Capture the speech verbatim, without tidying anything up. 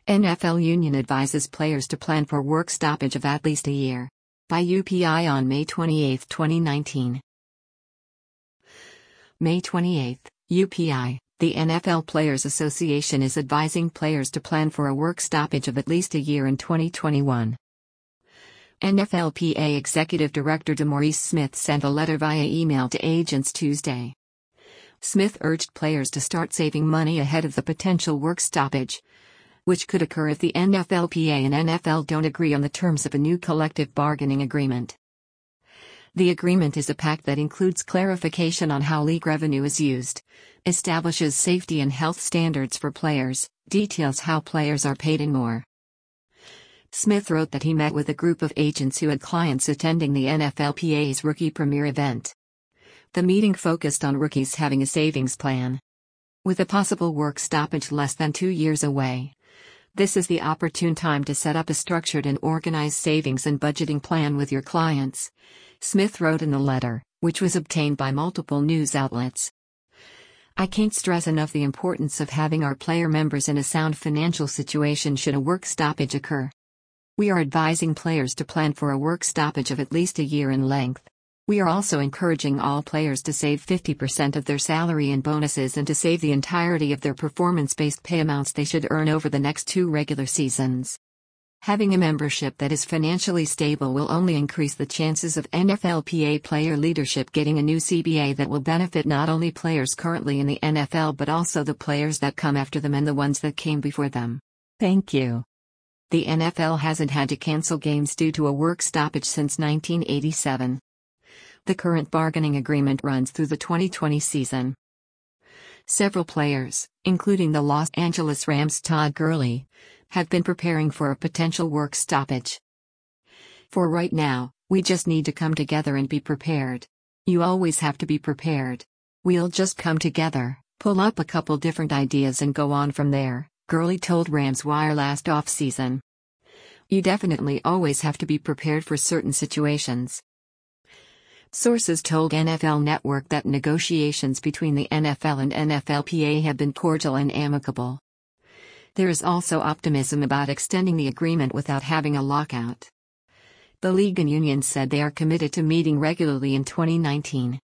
N F L Union advises players to plan for work stoppage of at least a year. By U P I on May twenty-eighth, twenty nineteen. May twenty-eighth, U P I. The N F L Players Association is advising players to plan for a work stoppage of at least a year in twenty twenty-one. N F L P A Executive Director DeMaurice Smith sent a letter via email to agents Tuesday. Smith urged players to start saving money ahead of the potential work stoppage, which could occur if the N F L P A and N F L don't agree on the terms of a new collective bargaining agreement. The agreement is a pact that includes clarification on how league revenue is used, establishes safety and health standards for players, details how players are paid and more. Smith wrote that he met with a group of agents who had clients attending the N F L P A's Rookie Premier event. The meeting focused on rookies having a savings plan. With a possible work stoppage less than two years away, this is the opportune time to set up a structured and organized savings and budgeting plan with your clients, Smith wrote in the letter, which was obtained by multiple news outlets. I can't stress enough the importance of having our player members in a sound financial situation should a work stoppage occur. We are advising players to plan for a work stoppage of at least a year in length. We are also encouraging all players to save fifty percent of their salary and bonuses and to save the entirety of their performance-based pay amounts they should earn over the next two regular seasons. Having a membership that is financially stable will only increase the chances of N F L P A player leadership getting a new C B A that will benefit not only players currently in the N F L but also the players that come after them and the ones that came before them. Thank you. The N F L hasn't had to cancel games due to a work stoppage since nineteen eighty-seven. The current bargaining agreement runs through the twenty twenty season. Several players, including the Los Angeles Rams' Todd Gurley, have been preparing for a potential work stoppage. For right now, we just need to come together and be prepared. You always have to be prepared. We'll just come together, pull up a couple different ideas and go on from there, Gurley told Rams Wire last offseason. You definitely always have to be prepared for certain situations. Sources told N F L Network that negotiations between the N F L and N F L P A have been cordial and amicable. There is also optimism about extending the agreement without having a lockout. The league and union said they are committed to meeting regularly in twenty nineteen.